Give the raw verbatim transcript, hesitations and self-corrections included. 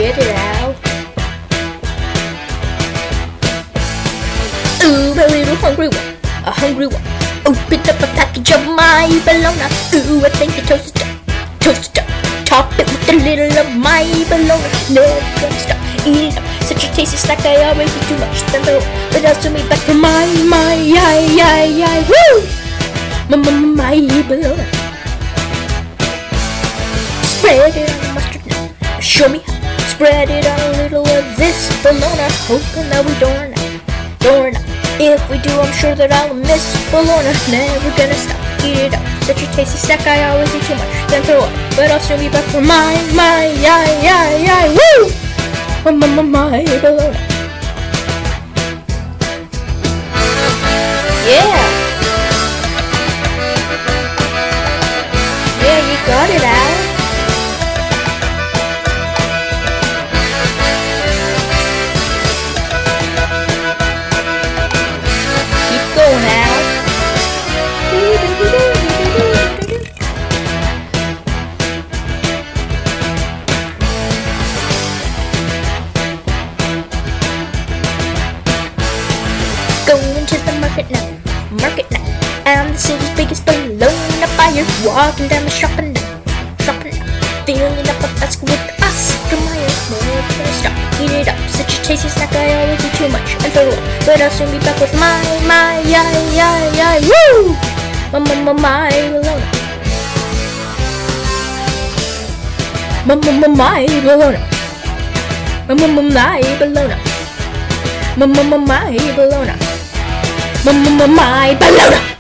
Get it out. Ooh, a little hungry one, a hungry one. Opened up a package of my bologna. Ooh, I think the toast is done, toast is done. Top it with a little of my bologna. Never gonna stop, eat it up. Such a tasty snack, I always eat too much. Then throw it, but I'll still be back for my, my, yay, yay, yay, woo! My, my, my bologna. Spread it on the mustard now. Show me how. Spread it on a little of this bologna. Hoping that we don't run out, don't run out. If we do, I'm sure that I'll miss bologna. Never gonna stop, eat it up. Such a tasty snack, I always eat too much. Then throw up, but I'll soon be back for my, my, yay, yay, yay, woo! My, my, my, my bologna. Yeah! Yeah, you got it, Al. Keep going, Al. Going to the market now, market now. I'm the city's biggest bologna buyer. Walking down the shopping now, shopping now. Filling up a basket with Oscar Mayer. Never gonna stop, eat it up. Such a tasty snack, I always eat too much and throw up. But I'll soon be back with my, my, yay, yay, yay, woo! My, my, my, my bologna. My, my, my, my bologna. My, my, my, my bologna. My, my, my, my bologna. My, my, my, my bologna.